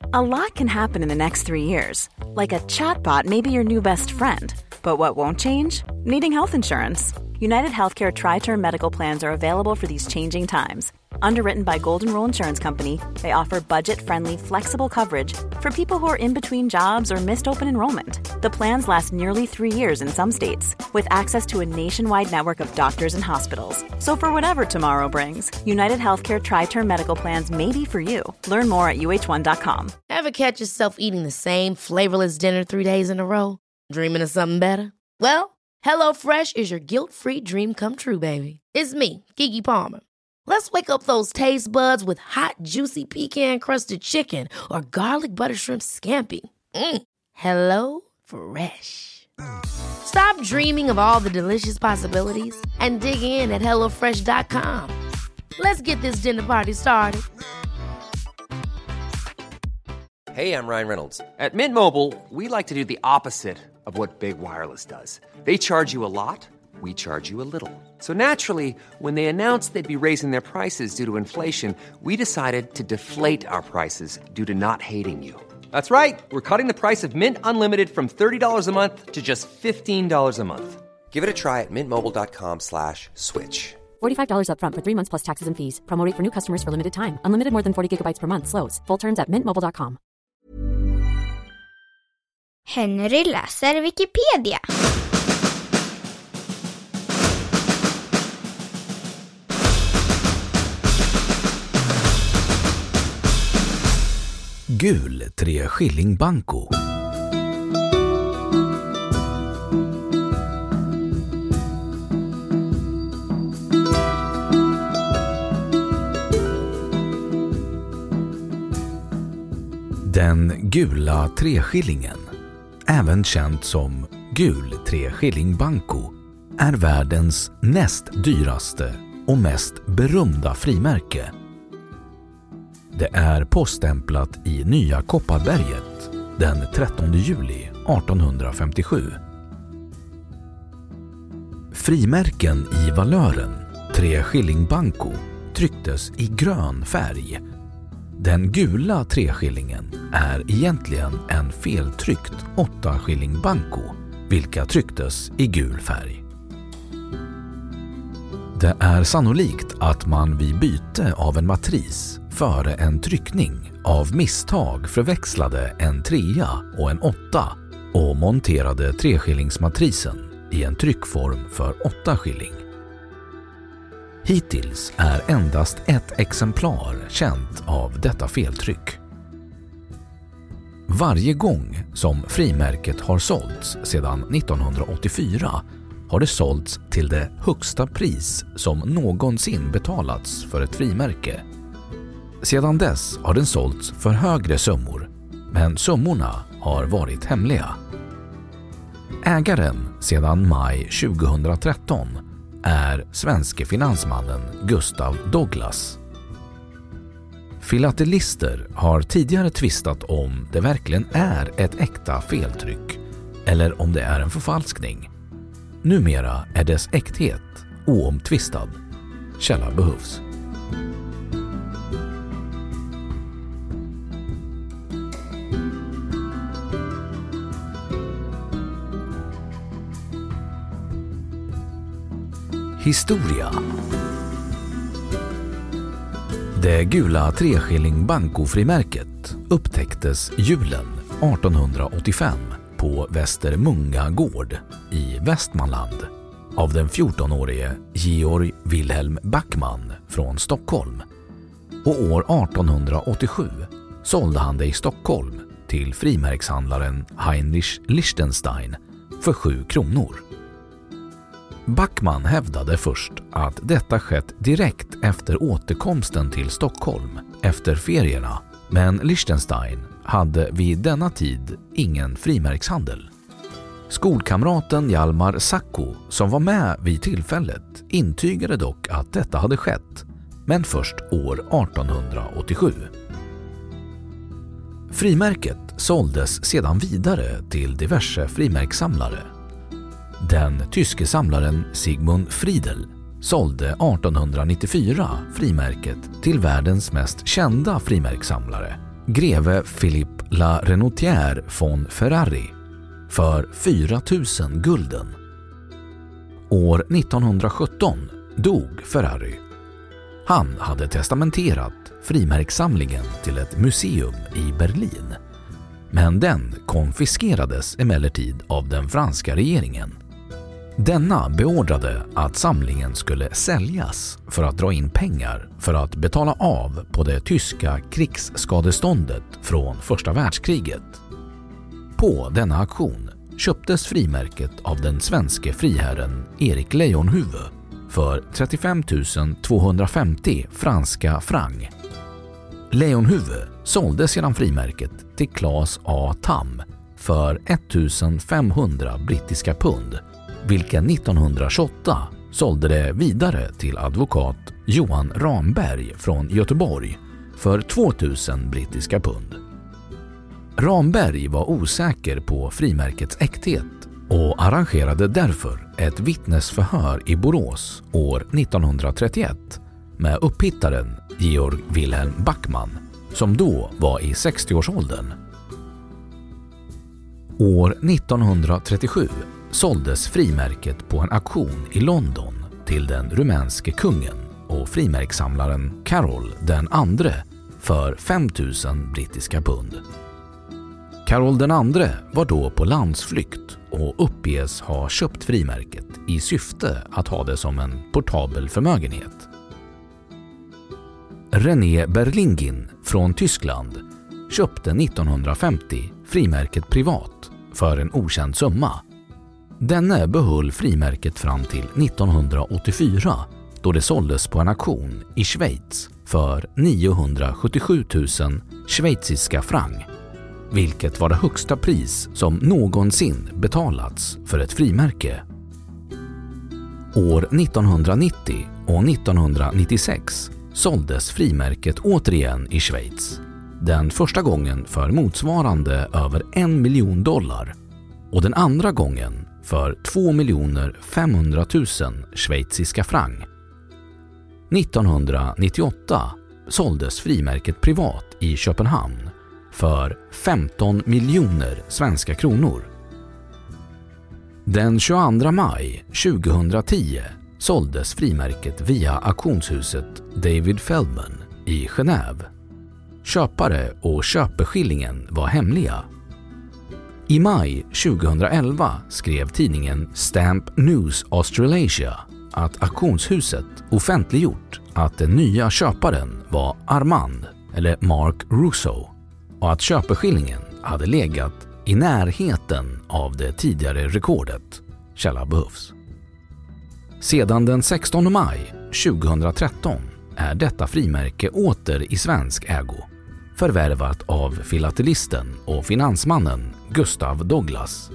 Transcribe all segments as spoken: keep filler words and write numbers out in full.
A lot can happen in the next three years. Like a chatbot may be your new best friend. But what won't change? Needing health insurance. United Healthcare Tri-Term Medical Plans are available for these changing times. Underwritten by Golden Rule Insurance Company, they offer budget-friendly, flexible coverage for people who are in between jobs or missed open enrollment. The plans last nearly three years in some states, with access to a nationwide network of doctors and hospitals. So for whatever tomorrow brings, United Healthcare Tri-Term Medical Plans may be for you. Learn more at U H one dot com. Ever catch yourself eating the same flavorless dinner three days in a row? Dreaming of something better? Well, HelloFresh is your guilt-free dream come true, baby. It's me, Keke Palmer. Let's wake up those taste buds with hot, juicy pecan-crusted chicken or garlic butter shrimp scampi. Mm. Hello Fresh. Stop dreaming of all the delicious possibilities and dig in at hello fresh dot com. Let's get this dinner party started. Hey, I'm Ryan Reynolds. At Mint Mobile, we like to do the opposite of what Big Wireless does. They charge you a lot. We charge you a little. So naturally, when they announced they'd be raising their prices due to inflation, we decided to deflate our prices due to not hating you. That's right. We're cutting the price of Mint Unlimited from thirty dollars a month to just fifteen dollars a month. Give it a try at mintmobile.com slash switch. forty-five dollars up front for three months plus taxes and fees. Promo rate for new customers for limited time. Unlimited more than forty gigabytes per month. Slows full terms at mint mobile dot com. Henry läser Wikipedia. Gul tre skilling banco. Den gula treskillingen, även känd som gul treskilling banco, är världens näst dyraste och mest berömda frimärke. Det är poststämplat i Nya Kopparberget den trettonde juli artonhundrafemtiosju. Frimärken i valören tre skilling banco trycktes i grön färg. Den gula treskillingen är egentligen en feltryckt åtta skilling banco, vilka trycktes i gul färg. Det är sannolikt att man vid byte av en matris före en tryckning av misstag förväxlade en trea och en åtta och monterade treskillingsmatrisen i en tryckform för åtta skilling. Hittills är endast ett exemplar känt av detta feltryck. Varje gång som frimärket har sålts sedan nittonhundraåttiofyra har det sålts till det högsta pris som någonsin betalats för ett frimärke. Sedan dess har den sålts för högre summor, men summorna har varit hemliga. Ägaren sedan maj tjugohundratretton är svenske finansmannen Gustav Douglas. Filatelister har tidigare tvistat om det verkligen är ett äkta feltryck eller om det är en förfalskning. Numera är dess äkthet oomtvistad. Källa behövs. Historia. Det gula treskilling bankofrimärket upptäcktes julen artonhundraåttiofem på Västermunga gård i Västmanland av den fjortonårige Georg Wilhelm Backman från Stockholm. Och år artonhundraåttiosju sålde han det i Stockholm till frimärkshandlaren Heinrich Liechtenstein för sju kronor. Backman hävdade först att detta skett direkt efter återkomsten till Stockholm efter ferierna, men Liechtenstein hade vid denna tid ingen frimärkshandel. Skolkamraten Hjalmar Sacco, som var med vid tillfället, intygade dock att detta hade skett, men först år artonhundraåttiosju. Frimärket såldes sedan vidare till diverse frimärkssamlare. Den tyske samlaren Sigmund Friedel sålde artonhundranittiofyra frimärket till världens mest kända frimärkssamlare, greve Philippe La Renotière von Ferrari för fyra tusen gulden. År nittonhundrasjutton dog Ferrari. Han hade testamenterat frimärkssamlingen till ett museum i Berlin, men den konfiskerades emellertid av den franska regeringen. Denna beordrade att samlingen skulle säljas för att dra in pengar för att betala av på det tyska krigsskadeståndet från första världskriget. På denna auktion köptes frimärket av den svenske friherren Erik Lejonhufvud för trettiofem tusen tvåhundrafemtio franska franc. Lejonhufvud sålde sedan frimärket till Claes A. Tam för ettusen femhundra brittiska pund, vilken nittonhundratjugoåtta sålde det vidare till advokat Johan Ramberg från Göteborg för tvåtusen brittiska pund. Ramberg var osäker på frimärkets äkthet och arrangerade därför ett vittnesförhör i Borås år nittonhundratrettioett med upphittaren Georg Wilhelm Backman, som då var i sextioårsåldern. År nittonhundratrettiosju såldes frimärket på en auktion i London till den rumänske kungen och frimärkssamlaren Carol den andre för fem tusen brittiska pund. Carol den andre var då på landsflykt och uppges ha köpt frimärket i syfte att ha det som en portabel förmögenhet. René Berlingin från Tyskland köpte nittonhundrafemtio frimärket privat för en okänd summa. Denne behöll frimärket fram till nittonhundraåttiofyra, då det såldes på en auktion i Schweiz för niohundrasjuttiosju tusen schweiziska franc, vilket var det högsta pris som någonsin betalats för ett frimärke. År nittonhundranittio och nittonhundranittiosex såldes frimärket återigen i Schweiz, den första gången för motsvarande över en miljon dollar och den andra gången för två miljoner femhundratusen schweiziska franc. nittonhundranittioåtta såldes frimärket privat i Köpenhamn för femton miljoner svenska kronor. Den tjugoandra maj tjugohundratio såldes frimärket via auktionshuset David Feldman i Genève. Köpare och köpeskillingen var hemliga. I maj tjugohundraelva skrev tidningen Stamp News Australasia att auktionshuset offentliggjort att den nya köparen var Armand eller Mark Russo och att köpeskillingen hade legat i närheten av det tidigare rekordet. Källa behövs. Sedan den sextonde maj tjugohundratretton är detta frimärke åter i svensk ägo, förvärvat av filatelisten och finansmannen Gustav Douglas.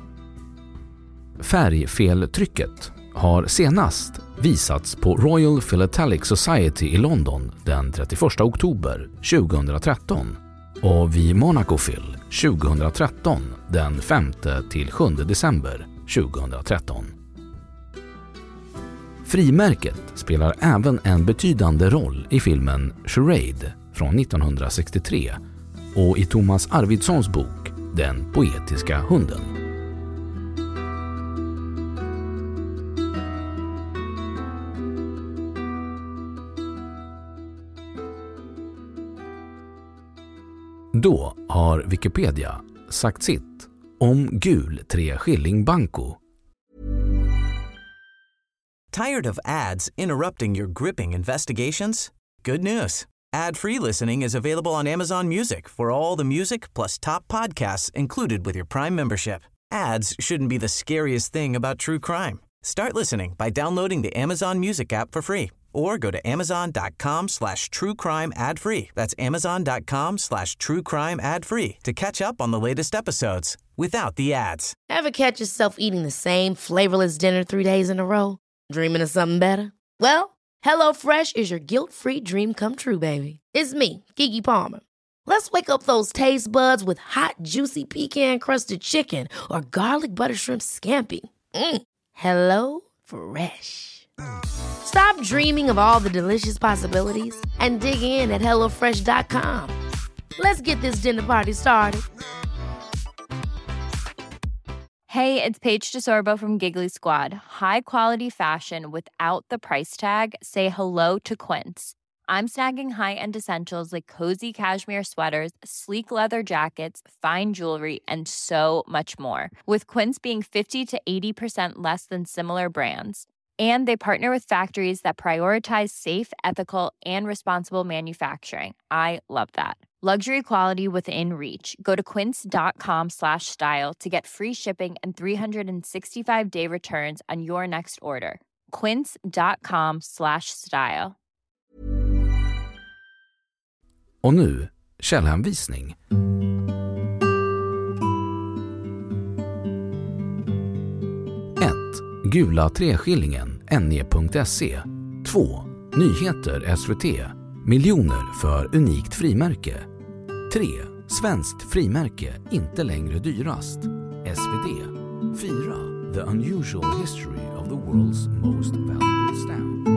Färgfeltrycket har senast visats på Royal Philatelic Society i London den trettioförsta oktober tjugohundratretton och vid Monacofil tjugohundratretton den femte till sjunde december tjugohundratretton. Frimärket spelar även en betydande roll i filmen Charade från nittonhundrasextiotre och i Thomas Arvidssons bok Den poetiska hunden. Då har Wikipedia sagt sitt om gul tre skilling banco. Tired of ads interrupting your gripping investigations? Good news. Ad-free listening is available on Amazon Music for all the music plus top podcasts included with your Prime membership. Ads shouldn't be the scariest thing about true crime. Start listening by downloading the Amazon Music app for free or go to amazon.com slash true crime ad free. That's amazon.com slash true crime ad free to catch up on the latest episodes without the ads. Ever catch yourself eating the same flavorless dinner three days in a row? Dreaming of something better? Well, HelloFresh is your guilt-free dream come true, baby. It's me, Keke Palmer. Let's wake up those taste buds with hot, juicy pecan-crusted chicken or garlic butter shrimp scampi. Mm. Hello Fresh. Stop dreaming of all the delicious possibilities and dig in at hello fresh dot com. Let's get this dinner party started. Hey, it's Paige DeSorbo from Giggly Squad. High quality fashion without the price tag. Say hello to Quince. I'm snagging high-end essentials like cozy cashmere sweaters, sleek leather jackets, fine jewelry, and so much more. With Quince being fifty to eighty percent less than similar brands. And they partner with factories that prioritize safe, ethical, and responsible manufacturing. I love that. Luxury quality within reach. Go to quince.com slash style to get free shipping and three sixty-five day returns on your next order. Quince.com slash style. Och nu, källhänvisning. ett. Gula treskillingen, N E punkt se. två. Nyheter, S V T. Miljoner för unikt frimärke. tre. Svenskt frimärke, inte längre dyrast. S V D. fyra. The unusual history of the world's most valuable stamp.